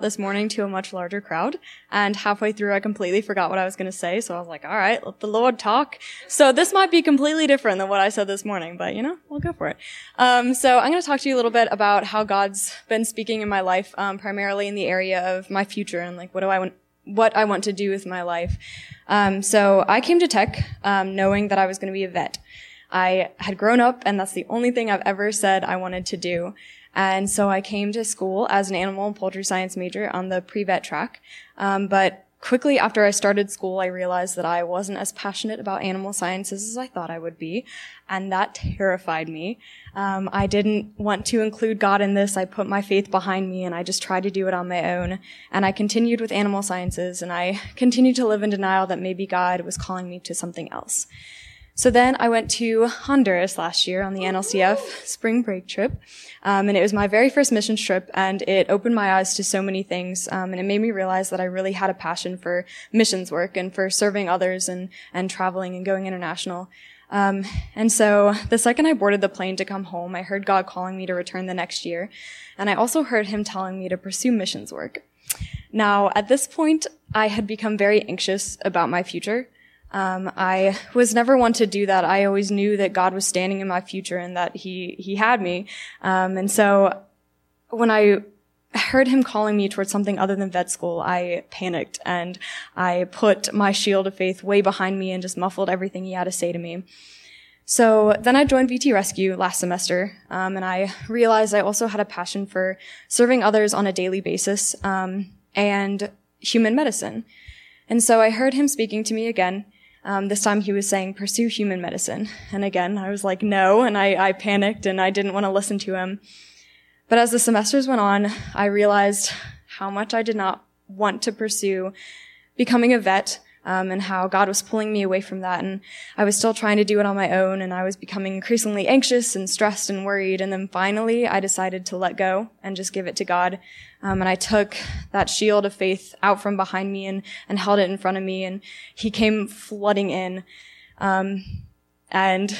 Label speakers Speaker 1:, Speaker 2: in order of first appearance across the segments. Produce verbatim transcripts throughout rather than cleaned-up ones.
Speaker 1: this morning to a much larger crowd, and halfway through I completely forgot what I was going to say, so I was like, all right, let the Lord talk. So this might be completely different than what I said this morning, but you know, we'll go for it. Um, so I'm going to talk to you a little bit about how God's been speaking in my life, um, primarily in the area of my future and like what do I want, what I want to do with my life. Um, so I came to Tech, um, knowing that I was going to be a vet. I had grown up, and that's the only thing I've ever said I wanted to do. And so I came to school as an animal and poultry science major on the pre-vet track. Um, but quickly after I started school, I realized that I wasn't as passionate about animal sciences as I thought I would be. And that terrified me. Um, I didn't want to include God in this. I put my faith behind me, and I just tried to do it on my own. And I continued with animal sciences, and I continued to live in denial that maybe God was calling me to something else. So then I went to Honduras last year on the N L C F spring break trip. Um, and it was my very first missions trip, and it opened my eyes to so many things. Um, and it made me realize that I really had a passion for missions work and for serving others and, and traveling and going international. Um, and so the second I boarded the plane to come home, I heard God calling me to return the next year. And I also heard him telling me to pursue missions work. Now, at this point, I had become very anxious about my future. Um, I was never one to do that. I always knew that God was standing in my future and that he, he had me. Um, and so when I heard him calling me towards something other than vet school, I panicked and I put my shield of faith way behind me and just muffled everything he had to say to me. So then I joined V T Rescue last semester, um, and I realized I also had a passion for serving others on a daily basis, um, and human medicine. And so I heard him speaking to me again. Um, this time he was saying, pursue human medicine. And again, I was like, no, and I, I panicked and I didn't want to listen to him. But as the semesters went on, I realized how much I did not want to pursue becoming a vet, um, and how God was pulling me away from that. And I was still trying to do it on my own, and I was becoming increasingly anxious and stressed and worried. And then finally, I decided to let go and just give it to God. Um, and I took that shield of faith out from behind me and, and held it in front of me, and he came flooding in. Um, and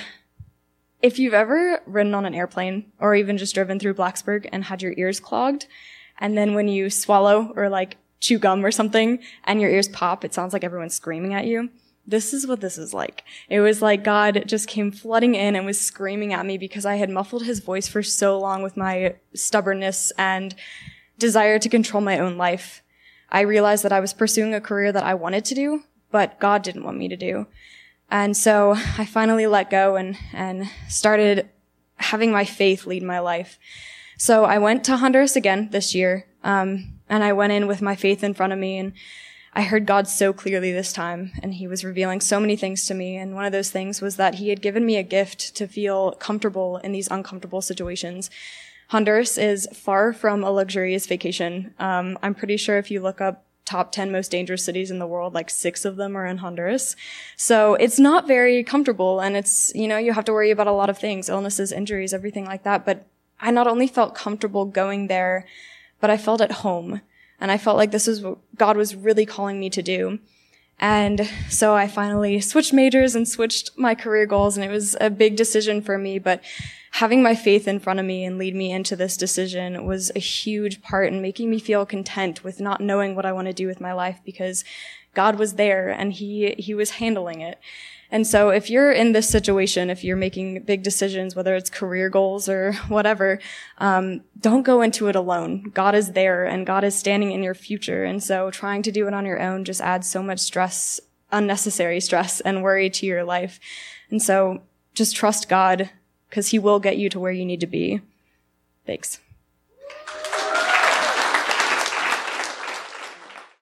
Speaker 1: if you've ever ridden on an airplane or even just driven through Blacksburg and had your ears clogged, and then when you swallow or like chew gum or something and your ears pop, it sounds like everyone's screaming at you. This is what this is like. It was like God just came flooding in and was screaming at me because I had muffled his voice for so long with my stubbornness and desire to control my own life. I realized that I was pursuing a career that I wanted to do, but God didn't want me to do. And so I finally let go and, and started having my faith lead my life. So I went to Honduras again this year, um, and I went in with my faith in front of me, and I heard God so clearly this time, and he was revealing so many things to me. And one of those things was that he had given me a gift to feel comfortable in these uncomfortable situations. Honduras is far from a luxurious vacation. Um, I'm pretty sure if you look up top ten most dangerous cities in the world, like six of them are in Honduras. So it's not very comfortable, and it's, you know, you have to worry about a lot of things, illnesses, injuries, everything like that. But I not only felt comfortable going there, but I felt at home. And I felt like this is what God was really calling me to do. And so I finally switched majors and switched my career goals, and it was a big decision for me, but having my faith in front of me and lead me into this decision was a huge part in making me feel content with not knowing what I want to do with my life, because God was there and he, he was handling it. And so if you're in this situation, if you're making big decisions, whether it's career goals or whatever, um, don't go into it alone. God is there and God is standing in your future. And so trying to do it on your own just adds so much stress, unnecessary stress and worry to your life. And so just trust God, because he will get you to where you need to be. Thanks.